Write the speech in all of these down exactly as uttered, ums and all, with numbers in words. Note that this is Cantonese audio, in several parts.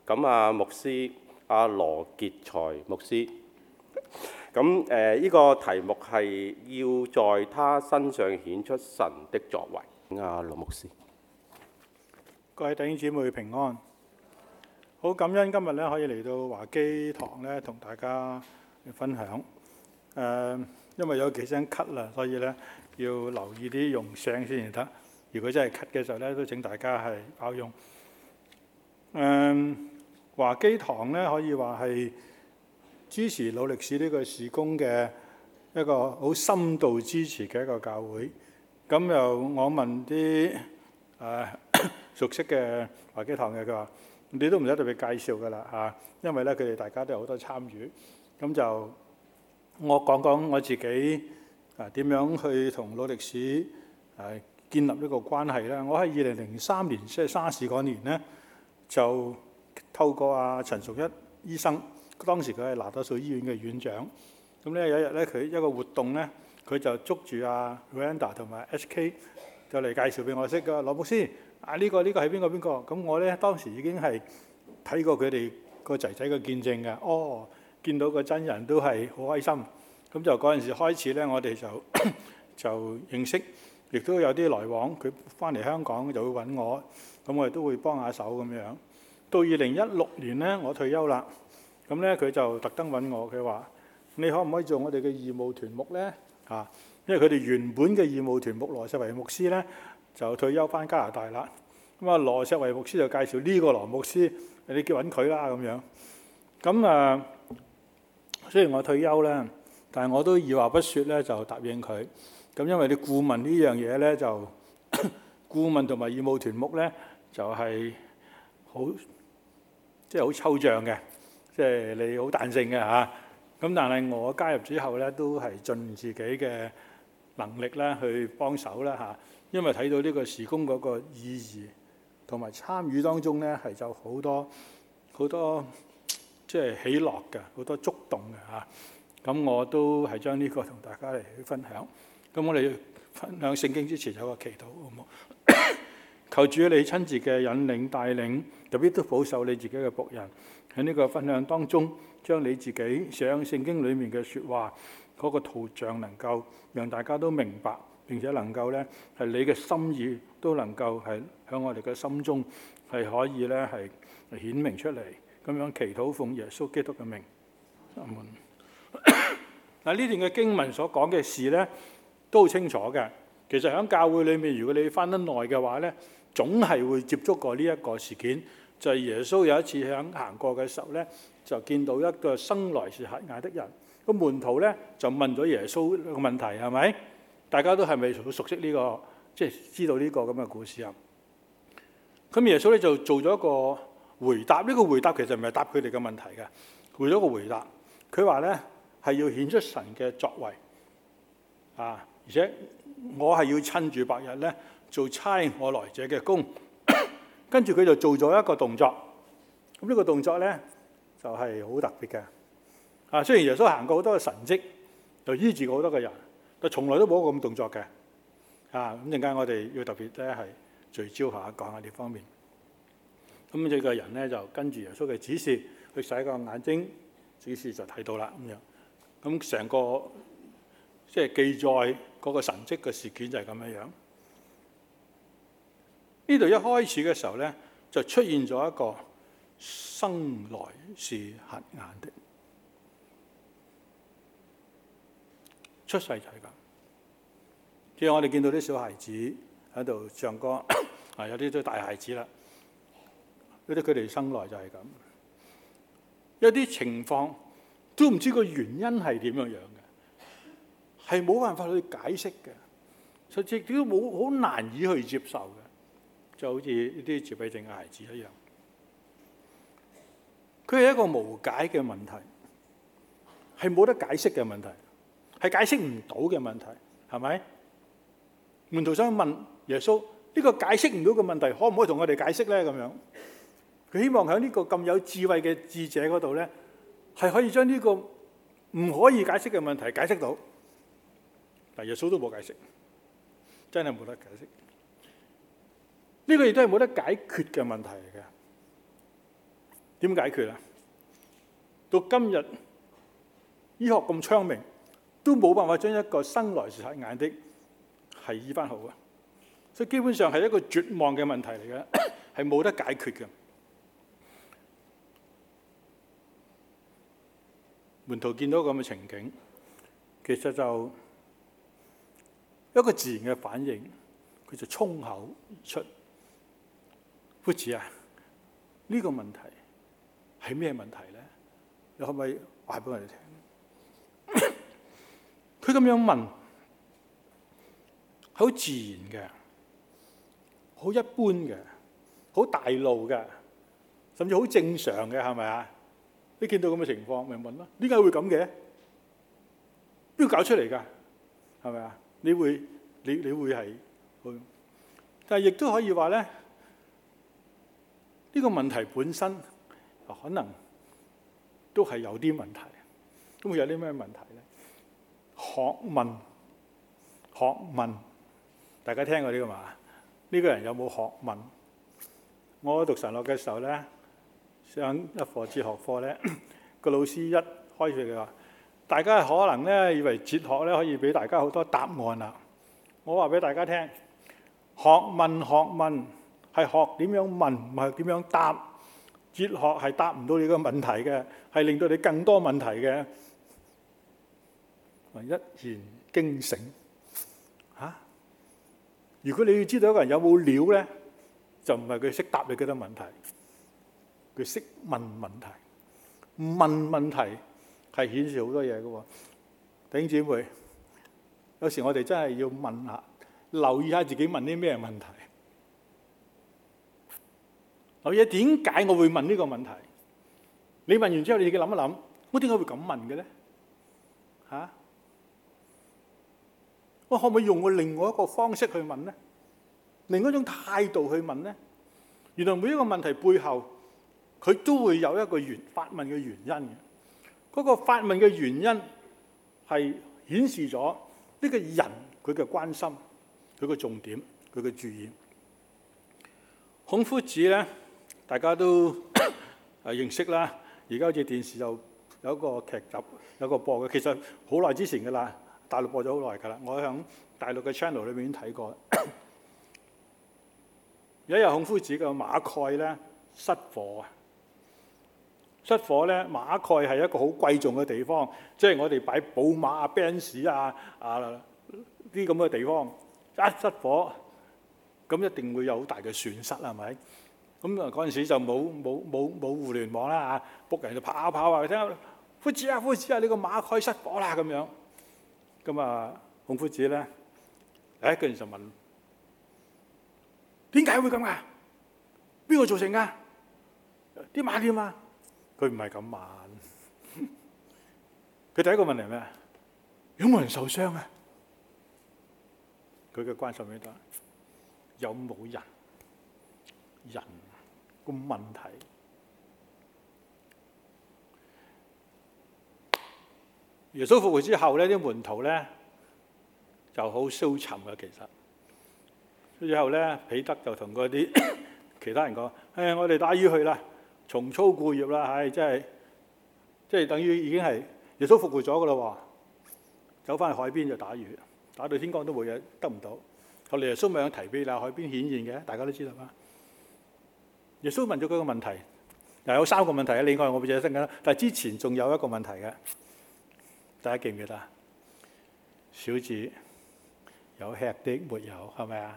咁啊，牧師阿羅傑才牧師。咁誒，呢個題目係要在他身上顯出神的作為。阿羅牧師， 各位弟兄姊妹平安。好感恩今日咧可以嚟到華基堂咧同大家分享。誒、呃，因為有幾聲咳啦，所以咧要留意啲用聲先至得。如果真係咳嘅時候咧，都請大家係包容。誒、呃，華基堂咧可以話係支持努力士呢個事工嘅一個好深度支持嘅一個教會。咁又我問啲誒、呃、熟悉嘅華基堂嘅，佢話：你都唔使特別介紹噶啦嚇，因為咧佢哋大家都有好多參與。咁就我講講我自己啊點樣去同努力士誒建立呢個關係咧。我喺二零零三年即係沙士嗰年咧，就透過阿陳淑一醫生，當時佢係拿督素醫院嘅院長。咁咧有一日咧，佢一個活動咧，佢就捉住阿 Randa 同埋 S K 就嚟介紹俾我識嘅羅牧師。啊！呢個呢個係邊個邊個？咁我咧當時已經係睇過佢哋個仔仔嘅見證嘅。哦，見到個真人都係好開心。咁就嗰陣時開始咧，我哋就就認識，亦都有啲來往。佢翻嚟香港就會揾我，咁我哋都會幫下手咁樣。到二零一六年咧，我退休啦。咁咧佢就特登揾我，佢話：你可唔可以做我哋嘅義務團牧咧？啊，因為佢哋原本嘅義務團牧羅錫維牧師咧，就退休翻加拿大啦。咁啊，羅錫維牧師就介紹呢個羅牧師，你叫揾佢啦咁樣。咁啊，雖然我退休咧，但係我都二話不説咧就答應佢。咁因為你顧問呢樣嘢咧，就顧問同埋義務團牧咧，就係好即係好抽象嘅，即係你好彈性嘅嚇。咁但係我加入之後咧，都係盡自己嘅能力咧去幫手啦嚇。因為睇到呢個事工嗰個意義同埋參與當中咧，係就好多好多即係喜樂嘅，好多觸動嘅嚇。咁我都係將呢個同大家嚟去分享。咁我哋分享聖經之前有個祈禱，好唔好？求主你親自嘅引領帶領，特別都保守你自己嘅僕人喺呢個分享當中，將你自己寫喺聖經裡面嘅説話嗰個圖像，能夠讓大家都明白。並且能夠咧係你嘅心意都能夠係喺我哋嘅心中係可以咧係顯明出嚟，咁樣祈禱奉耶穌基督嘅名。阿門。嗱，呢段嘅經文所講嘅事咧都好清楚嘅。其實喺教會裏面，如果你翻得耐嘅話咧，總係會接觸過呢一個事件，就係耶穌有一次喺行過嘅時候咧，就見到一個生來是瞎眼的人。個門徒咧就問咗耶穌個問題，係咪？大家都係咪好熟悉呢個，即係知道呢個咁嘅故事啊？咁耶穌咧就做咗一個回答，呢個回答其實唔係答佢哋嘅問題嘅，回咗個回答。佢話咧係要顯出神嘅作為啊，而且我係要趁住白日咧做差我來者嘅工。跟住佢就做咗一個動作，咁呢個動作咧就係好特別嘅啊。雖然耶穌行過好多嘅神蹟，就醫治過好多嘅人。佢從來都冇咁動作嘅，啊咁陣間我哋要特別咧係聚焦下講下呢方面。咁呢個人咧就跟住耶穌嘅指示去洗個眼睛，指示就睇到啦咁樣。咁成個即係記載嗰個神蹟嘅事件就係咁樣樣。呢度一開始嘅時候咧，就出現咗一個生來是瞎眼的。出世就係咁，即係我哋見到啲小孩子喺度唱歌，啊有啲都大孩子啦，嗰啲佢哋生來就係咁，有啲情況都唔知個原因係點樣樣嘅，係冇辦法去解釋嘅，甚至都冇好難以去接受嘅，就好似呢啲自閉症嘅孩子一樣，佢係一個無解嘅問題，係冇得解釋嘅問題。係解釋唔到嘅問題，係咪？門徒想問耶穌呢個解釋唔到嘅問題，可唔可以同我哋解釋咧？咁樣，佢希望喺呢個咁有智慧嘅智者嗰度咧，係可以將呢個唔可以解釋嘅問題解釋到。但耶穌都冇解釋，真係冇得解釋。呢個亦都係冇得解決嘅問題嚟嘅。 點解決啊？到今日醫學咁昌明，都冇辦法將一個生來瞎眼的係醫翻好啊！所以基本上係一個絕望嘅問題嚟嘅，係冇得解決嘅。門徒見到咁嘅情景，其實就一個自然嘅反應，佢就衝口而出：夫子啊，呢個問題係咩問題咧？你可唔可以話俾我哋聽？佢咁樣問，好自然嘅，好一般嘅，好大路嘅，甚至好正常嘅，係咪啊？你見到咁嘅情況，咪問咯？點解會咁嘅？邊個搞出嚟㗎？係咪啊？你會你你會係，但係亦都可以話咧，呢個問題本身可能都係有啲問題。咁會有啲咩問題咧？學問，學問，大家聽過呢個嘛？呢個人有冇學問？我讀神學嘅時候咧，上一課哲學課咧，個老師一開始佢話：大家可能咧以為哲學咧可以俾大家好多答案啦。我話俾大家聽，學問學問係學點樣問，唔係點樣答。哲學係答唔到你個問題嘅，係令到你更多問題嘅。一言驚醒嚇、啊！如果你要知道一個人有冇料咧，就唔係佢識答你幾多問題，佢識問問題。問問題係顯示好多嘢嘅喎。弟兄姊妹，有時我哋真係要問下，留意下自己問啲咩問題。留意點解我會問呢個問題？你問完之後，你自己諗一諗，我點解會咁問嘅咧？嚇、啊！我可唔可以用我另外一個方式去問咧？另外一種態度去問咧？原來每一個問題背後，佢都會有一個原發問嘅原因嘅。嗰個發問嘅原因係顯示咗呢個人佢嘅關心、佢嘅重點、佢嘅注意。孔夫子咧，大家都誒認識啦。而家好似電視就有一個劇集，有一個播嘅。其實好耐之前㗎啦。大陸播咗好耐㗎啦，我喺大陸嘅 channel 裏面已經睇過。有一日孔夫子嘅馬蓋咧失火啊！失火咧，馬蓋係一個好貴重嘅地方，即係我哋擺寶馬啊、Benz 啊啊啲咁嘅地方。一失火，咁一定會有好大嘅損失啦，係咪？咁啊嗰陣時就冇冇冇冇互聯網啦嚇，僕人就跑跑啊，聽夫子啊夫子啊，你個馬蓋失火啦咁樣。咁啊，孔夫子咧，誒跟住就問：點解會咁噶？邊個造成噶？啲馬點啊？佢唔係咁問。佢第一個問題係咩？有冇人受傷啊？佢嘅關心喺度，有冇人？人個問題。耶穌復活之後咧，啲門徒咧就好消沉嘅。其實之後咧，彼得就同嗰啲其他人講：誒、哎，我哋打魚去啦，重操故業啦！唉、哎，真係即係等於已經係耶穌復活咗嘅啦喎，走翻去海邊就打魚，打到天光都冇嘢得唔到。後嚟耶穌咪喺提比亞海邊顯現嘅，大家都知道啦。耶穌問咗佢個問題，又有三個問題啊。另外我唔記得緊，但係之前仲有一個問題嘅。大家記唔記得？小子，有吃的沒有？係咪啊？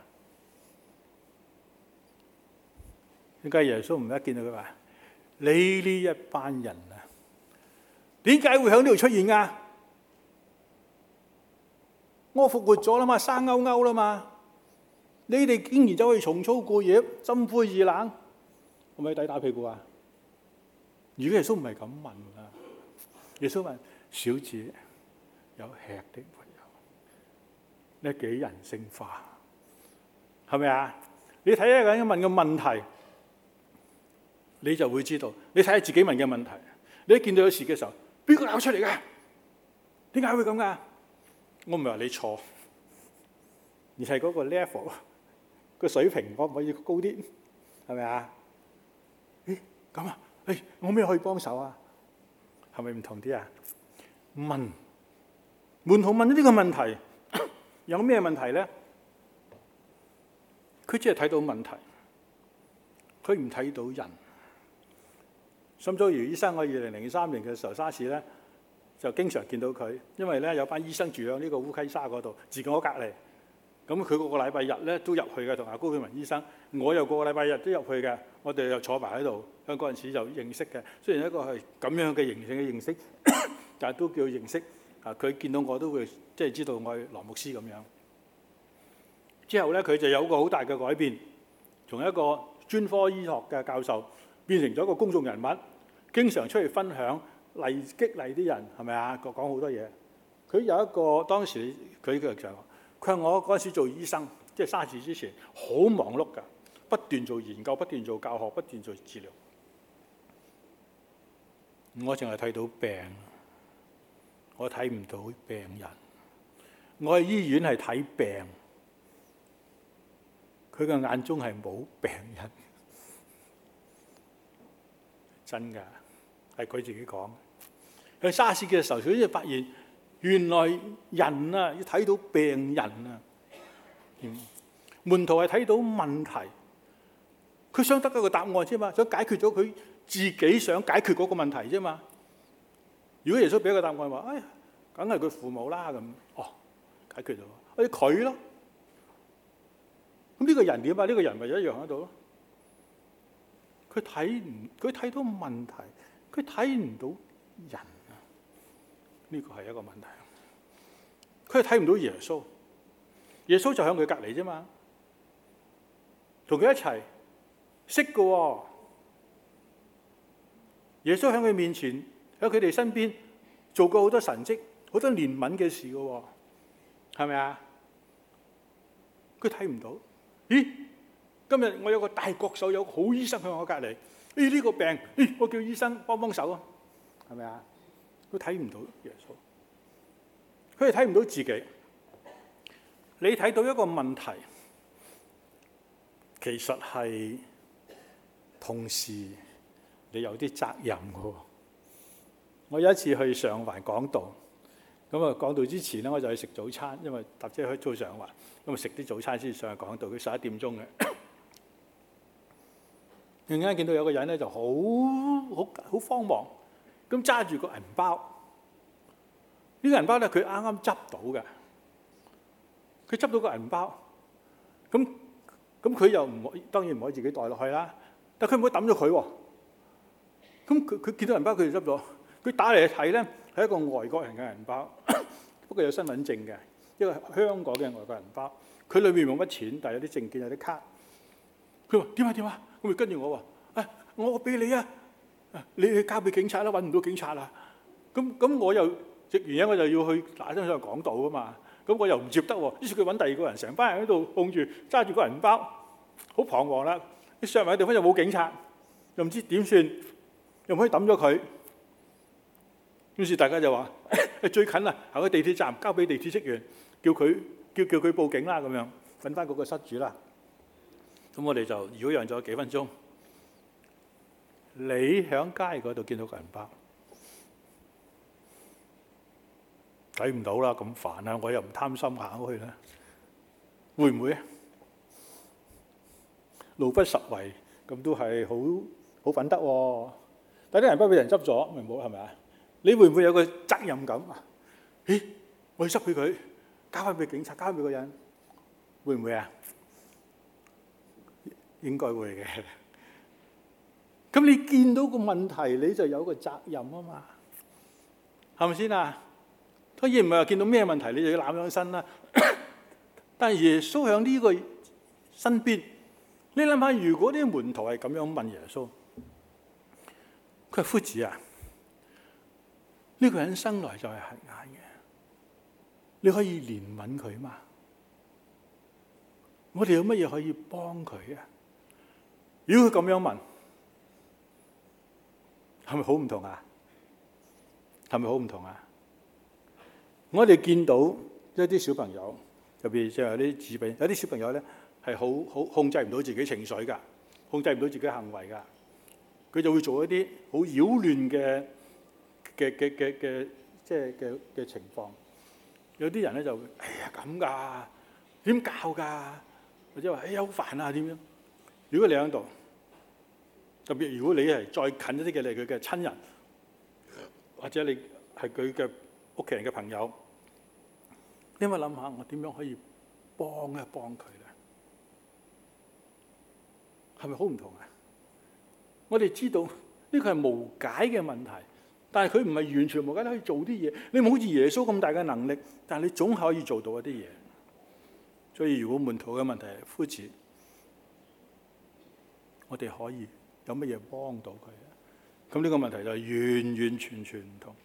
點解耶穌唔一見到佢話：你呢一班人啊，點解會喺呢度出現㗎？我復活咗啦嘛，生勾勾啦嘛，你哋竟然走去重操故業，心灰意冷，係咪抵打屁股啊？如果耶穌唔係咁問啊，耶穌問：小子，有吃的沒有？呢幾人性化，係咪啊？你睇下人問嘅問題，你就會知道。你睇下自己問嘅問題，你一見到有事嘅時候，邊個搞出嚟㗎？點解會咁㗎？我唔係話你錯，而係嗰個 level 個水平可唔可以高啲？係咪啊？咦咁啊？ 誒，我咩可以幫手啊？係咪唔同啲啊？問門徒問咗呢個問題，有咩問題咧？佢只係睇到問題，佢唔睇到人。沈祖堯醫生，我二零零三年嘅時候沙士咧，就經常見到佢，因為咧有班醫生住喺呢個烏溪沙嗰度，自己我隔離。咁佢個個禮拜日咧都入去嘅，同阿高曉文醫生。我又個個禮拜日都入去嘅，我哋又坐埋喺度。喺嗰陣時就認識嘅，雖然一個係咁樣嘅形式嘅認識，但係都叫認識。啊，佢見到我都會即係知道我係羅牧師咁樣。之後咧，佢就有一個好大嘅改變，從一個專科醫學嘅教授變成咗一個公眾人物，經常出去分享勵激勵啲人，係咪啊？講好多嘢。佢有一個當時佢嘅就佢話我嗰陣時做醫生，即係沙士之前好忙碌㗎，不斷做研究，不斷做教學，不斷做治療。我淨係睇到病，我睇唔到病人。我喺醫院係睇病，佢嘅眼中係冇病人。真㗎，係佢自己講。喺沙士嘅時候，佢就發現原來人啊要睇到病人啊。嗯，門徒係睇到問題，佢想得到個答案啫嘛，想解決咗佢自己想解決嗰個問題啫嘛。如果耶穌俾一個答案話，哎呀，梗係佢父母啦咁，哦，解決咗。哎，佢咯，咁呢個人點啊？呢個人咪一樣喺度咯。佢睇唔，佢睇到問題，佢睇唔到人啊。呢個係一個問題。佢係睇唔到耶穌，耶穌就喺佢隔離啫嘛，同佢一齊識嘅喎。耶穌喺佢面前，喺佢哋身邊做過好多神蹟，好多憐憫嘅事嘅喎，係咪啊？佢睇唔到。咦？今日我有個大國手，有個好醫生喺我隔離。誒呢個病，誒我叫醫生幫幫手啊，係咪啊？佢睇唔到耶穌，佢係睇唔到自己。你睇到一個問題，其實係同時你有啲責任嘅。我有一次去上環講道，咁啊講道之前咧，我就去食早餐，因為搭車去到上環，咁啊食啲早餐先上去講道。佢十一點鐘嘅，突然間見到有個人咧就好好好慌忙，咁揸住個銀包。呢個銀包咧佢啱啱執到嘅，佢執到個銀包，咁咁佢又唔可以，當然唔可以自己袋落去啦。但佢唔可以抌咗佢喎。咁佢佢見到銀包，佢就執咗。佢打嚟睇咧，係一個外國人嘅銀包，不過有身份證嘅，一個香港嘅外國銀包。佢裏面冇乜錢，但係有啲證件，有啲卡。佢話點啊點啊，咁咪跟住我話：啊，我俾你啊，你去交俾警察啦，揾唔到警察啦。咁咁我又食完嘢，我就要去打張上去講道啊嘛。咁我又唔接得喎，於是佢揾第二個人，成班人喺度控住揸住個銀包，好彷徨啦。你上埋嘅地方又冇警察，又唔知點算，又唔可以抌咗佢。於是大家就話：最近啦，行去地鐵站交俾地鐵職員，叫佢叫叫佢報警啦，咁樣揾翻嗰個失主啦。咁我哋就擾攘咗幾分鐘。你喺街嗰度見到個銀包，睇唔到啦，咁煩啊！我又唔貪心行去啦，會唔會啊？路不拾遺，咁都係好好品德喎。但啲銀包俾人執咗，咪冇係咪啊？你會唔會有個責任感啊？咦，我去執佢佢，交翻俾警察，交翻俾個人，會唔會啊？應該會嘅。咁你見到個問題，你就有個責任啊嘛，係咪先啊？當然唔係話見到咩問題你就要攬上身啦。但係耶穌喺呢個身邊，你諗下，如果啲門徒係咁樣問耶穌，佢話夫子啊，呢個人生來就係瞎眼嘅，你可以憐憫佢嘛？我哋有乜嘢可以幫佢啊？如果佢咁樣問，係咪好唔同啊？係咪好唔同啊？我哋見到一啲小朋友，特別即係有啲自閉，有啲小朋友咧係好好控制唔到自己情緒㗎，控制唔到自己行為㗎。 佢就會做一啲好擾亂嘅嘅嘅嘅嘅即係嘅嘅情況。有啲人咧就哎呀咁㗎，點教㗎？或者話哎呀好煩啊點樣？如果你喺度，特別如果你係再近一啲嘅你佢嘅親人，或者你係佢嘅屋企人嘅朋友，你咪諗下我點樣可以幫一幫佢咧？係咪好唔同啊？我哋知道呢個係無解嘅問題，但係佢唔係完全無解，你可以做啲嘢。你唔好似耶穌咁大嘅能力，但係你總可以做到一啲嘢。所以如果門徒嘅問題係夫子，我哋可以有乜嘢幫到佢咧？咁呢個問題就完完全全唔同。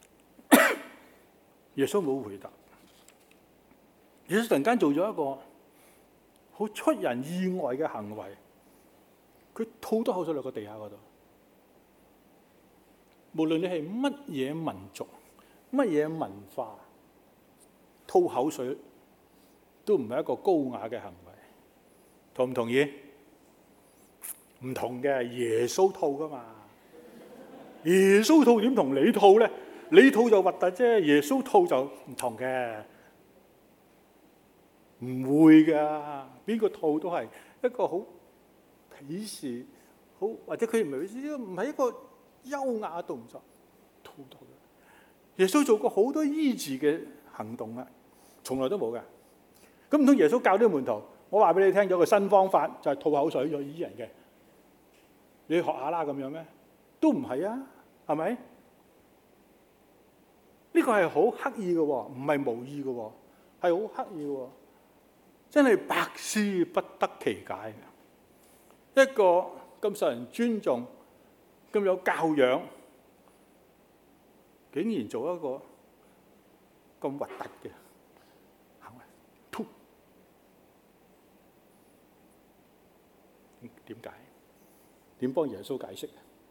耶穌冇回答。耶穌突然間做咗一個好出人意外嘅行為，佢吐多口水落個地下嗰度。無論你係乜嘢民族、乜嘢文化，吐口水都唔係一個高雅嘅行為。同唔同意？唔同嘅，耶穌吐噶嘛。耶穌吐點同你吐咧？你吐就核突啫，耶穌吐就唔同嘅。唔會噶，邊個吐都係一個好鄙視，好或者佢唔係唔係一個優雅動作，吐到嘅。耶穌做過好多醫治嘅行動啊，從來都冇嘅。咁唔通耶穌教啲門徒，我話俾你聽咗個新方法，就係吐口水咗醫人嘅，你去學下啦咁樣咩？都唔係啊，係咪？呢個係好刻意嘅喎，唔係無意嘅喎，係好刻意嘅喎。真係百思不得其解嘅，一個咁受人尊重、咁有教養，竟然做一個咁核突嘅行為，吐。點解？點幫耶穌解釋？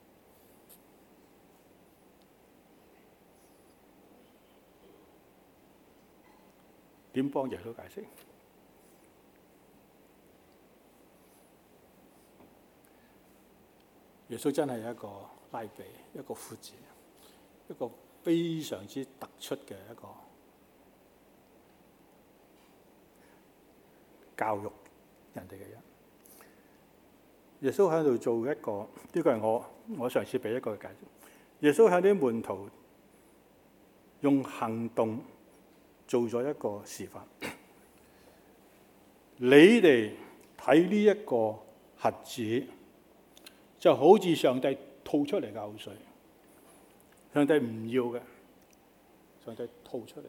點幫耶穌解釋？耶穌真係一個拉比，一個夫子，一個非常之突出嘅一個教育人哋嘅人。耶穌喺度做一個，呢個係我我嘗試俾一個解釋。耶穌喺啲門徒用行動做咗一個示範。你哋睇呢一個瞎子，就好似上帝吐出嚟嘅口水，上帝唔要嘅，上帝吐出嚟。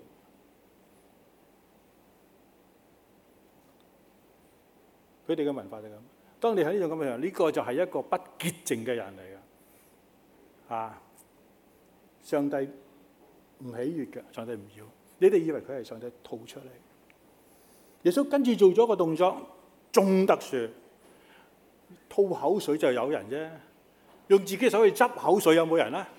佢哋嘅文化就咁。當你喺呢種咁嘅人，呢個就係一個不潔淨嘅人嚟嘅，啊！上帝唔喜悅嘅，上帝唔要。你哋以為佢係上帝吐出嚟？耶穌跟住做咗個動作，仲特殊。吐口水就有人啫，用自己手去執口水有冇人啊？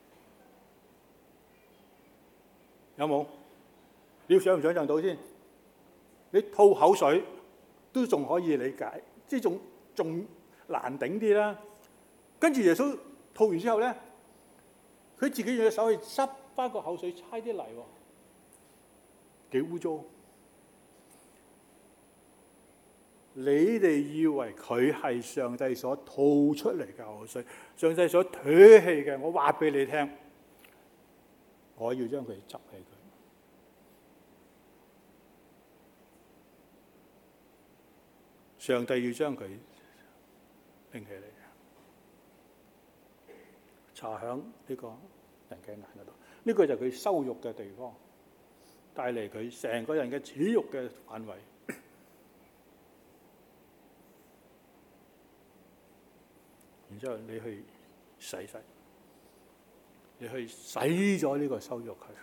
有冇？你要想唔想象到先？你吐口水都仲可以理解，即係仲仲難頂啲啦。跟住耶穌吐完之後咧，佢自己用隻手去執翻個口水，猜啲泥喎，幾污糟。你哋以為佢係上帝所吐出嚟嘅口水，上帝所唾棄嘅，我話俾你聽，我要將佢執起佢。上帝要將佢拎起嚟，搽響呢個人嘅眼嗰度，呢個就係佢羞辱嘅地方，帶嚟佢成個人嘅恥辱嘅範圍。然之後你去洗洗，你去洗咗呢個羞辱佢，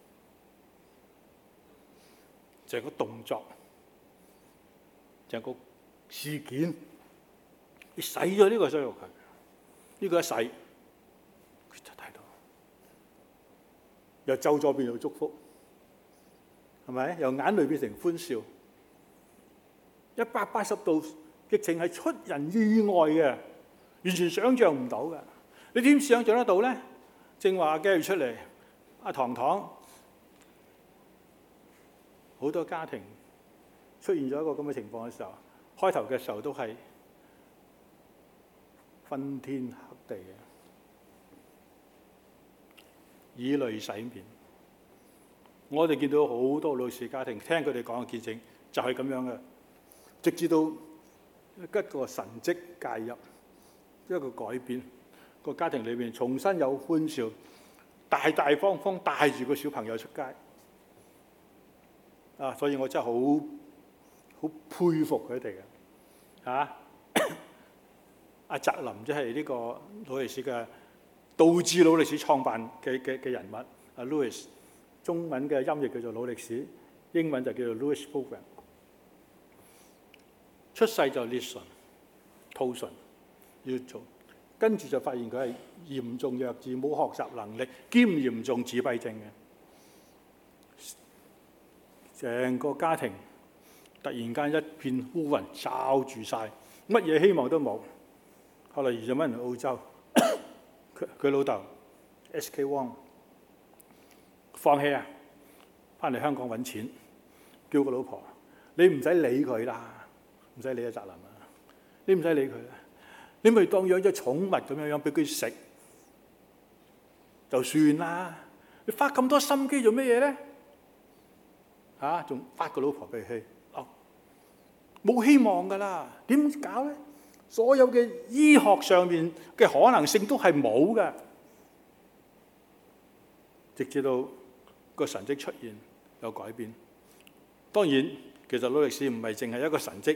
就係個動作，就係個事件，你洗咗呢個羞辱佢，呢個一洗，佢就睇到，由咒詛變到祝福，係咪？由眼淚變成歡笑，一百八十度，直情係出人意外嘅。 完全想像唔到嘅。你點想像得到咧？正話嘅出嚟，阿堂堂好多家庭出現咗一個咁嘅情況嘅時候，開頭嘅時候都係昏天黑地嘅，以淚洗面。我哋見到好多老士家庭，聽佢哋講嘅見證就係咁樣嘅，直至到一個神蹟介入，一個改變，個家庭裏面重新有歡笑，大大方方帶住個小朋友出街。啊！所以我真係好好佩服佢哋嘅。啊，阿澤林即係呢個勞力士嘅導致勞力士創辦嘅嘅嘅人物，阿 Louis。中文嘅音譯叫做勞力士，英文就叫做 Louis Program。出世就裂唇、兔唇要做，跟住就發現佢係嚴重弱智、冇學習能力兼嚴重自閉症嘅。成個家庭突然間一片烏雲罩住晒，乜嘢希望都冇。後來移咗翻嚟澳洲，佢佢老豆 S K Wong。放棄啊！翻嚟香港揾錢，叫個老婆：你唔使理佢啦，唔使理阿澤林啊，你唔使理佢啦，你咪當養隻寵物咁樣樣俾佢食就算啦。你花咁多心機做咩嘢咧？嚇、啊，仲發個老婆脾氣，哦，冇希望噶啦，點搞咧？所有嘅醫學上面嘅可能性都係冇嘅，直至到個神蹟出現有改變。當然，其實勞力士唔係淨係一個神蹟，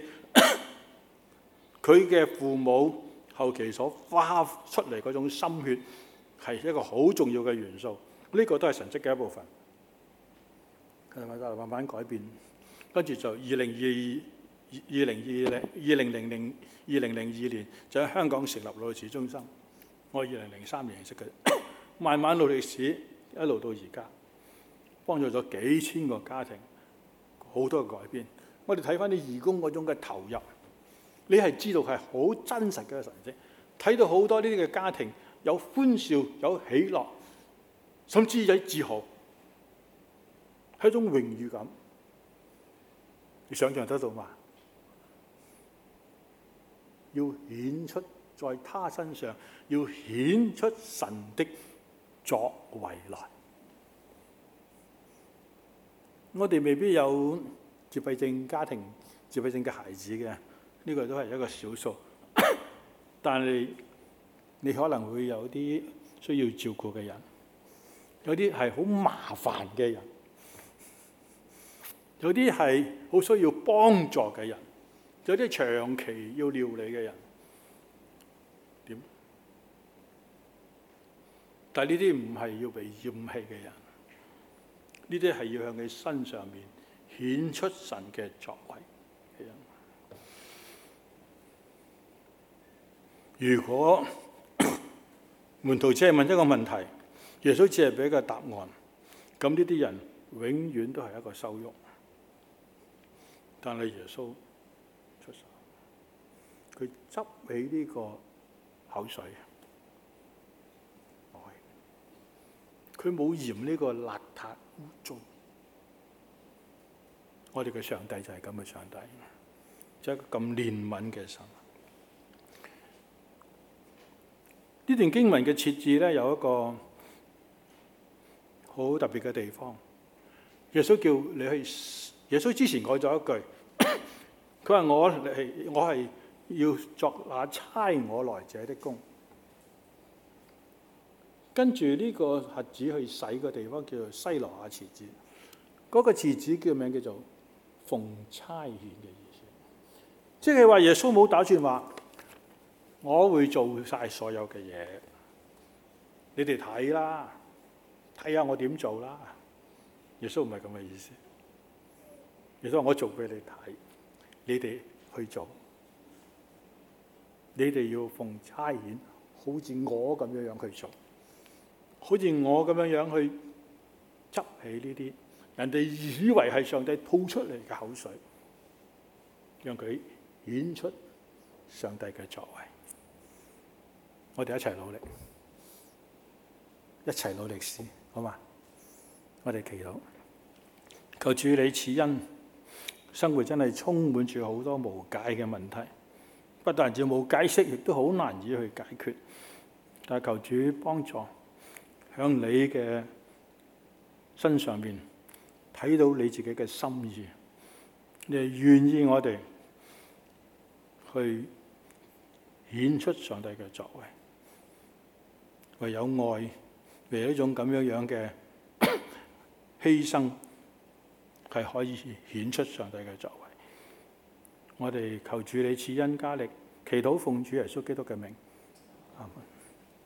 佢嘅父母後期所花出嚟嗰種心血係一個好重要嘅元素，呢個都係神蹟嘅一部分。佢慢慢慢慢改變，跟住就二零二二二零二零二零零零二零零二年就喺香港成立勞力士中心。我二零零三年認識佢，慢慢勞力士一路到而家。幫助咗幾千個家庭，好多嘅改變。我哋睇翻啲義工嗰種嘅投入，你係知道係好真實嘅神蹟。睇到好多呢啲嘅家庭有歡笑、有喜樂，甚至有自豪，係一種榮譽感。你想象得到嘛？要顯出在他身上，要顯出神的作為來。我哋未必有自閉症家庭、自閉症嘅孩子嘅，呢個都係一個少數。但係你可能會有啲需要照顧嘅人，有啲係好麻煩嘅人，有啲係好需要幫助嘅人，有啲長期要料理嘅人。點？但係呢啲唔係要被厭棄嘅人。呢啲係要向佢身上面顯出神嘅作為嘅人。如果門徒只係問一個問題，耶穌只係俾一個答案，咁呢啲人永遠都係一個羞辱。但係耶穌出手，佢執起呢個口水，佢冇嫌呢個邋遢污糟。我哋嘅上帝就係咁嘅上帝，就係一個咁憐憫嘅神。呢段經文嘅設置咧，有一個好特別嘅地方。耶穌叫你去，耶穌之前講咗一句，佢話我係我係要作那差我來者的工。跟住呢個瞎子去洗嘅地方叫做西羅亞池子，嗰、那個池子叫名叫做奉差遣嘅意思，即係話耶穌冇打算話我會做晒所有嘅嘢，你哋睇啦，睇下我點做啦。耶穌唔係咁嘅意思，耶穌話我做俾你睇，你哋去做，你哋要奉差遣，好似我咁樣樣去做。好似我咁樣樣去執起呢啲人哋以為係上帝吐出嚟嘅口水，讓佢顯出上帝嘅作為。 我哋一齊努力，一齊努力試，好嘛？我哋祈禱，求主你賜恩。生活真係充滿住好多無解嘅問題，不但止冇解釋，亦都好難以去解決。但係求主幫助，向你嘅身上面睇到你自己嘅心意，你係願意我哋去顯出上帝嘅作為，唯有愛，唯有一種咁樣樣嘅犧牲，係可以顯出上帝嘅作為。我哋求主你賜恩加力，祈禱奉主耶穌基督嘅名，阿門。